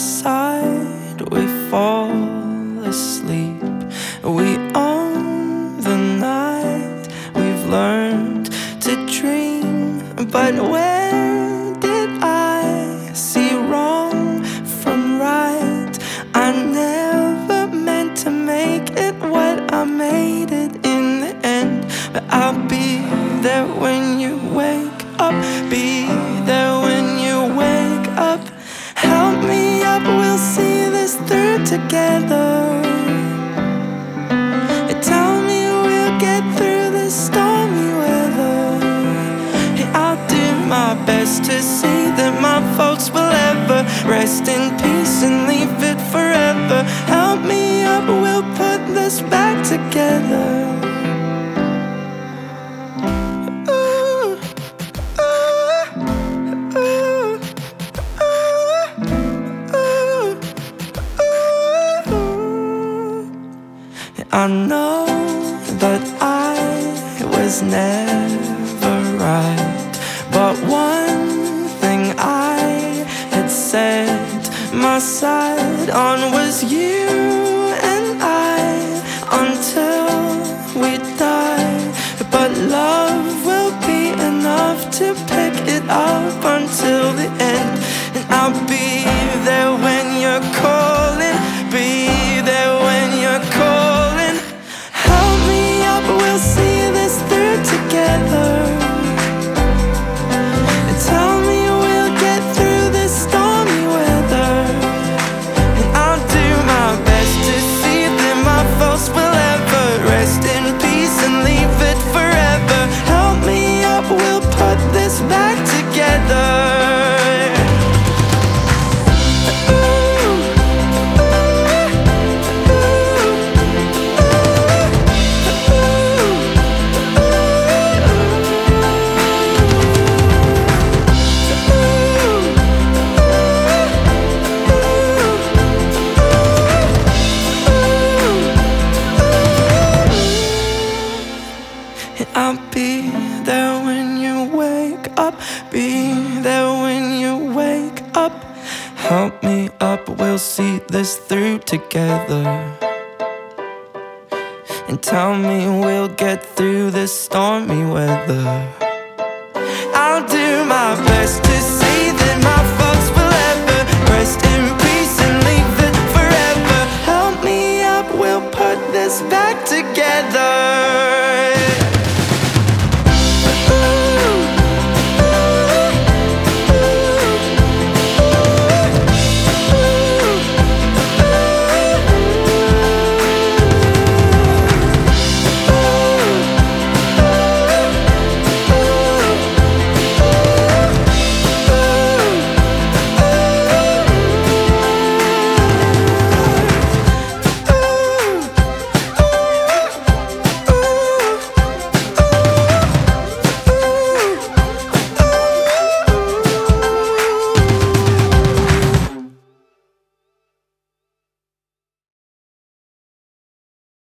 side, we fall asleep. We own the night, we've learned to dream. But where did I see wrong from right? I never meant to make it what I made it in the end. But I'll be there when you wake up, be there when you wake up. Help me up, we'll see this through together. Tell me we'll get through this stormy weather. Hey, I'll do my best to see that my folks will ever rest in peace and leave it forever. Help me up, we'll put this back together. I know that I was never right, but one thing I had set my sight on was you and I until we die. But love will be enough to pick it up until the end. And I'll be there when you're calling, be there when you're calling. We'll see this through together. Tell me we'll get through this stormy weather. And I'll do my best to see that my folks will ever rest in peace and leave it forever. Help me up, we'll put this back together. I'll be there when you wake up, be there when you wake up. Help me up, we'll see this through together. And tell me we'll get through this stormy weather. I'll do my best to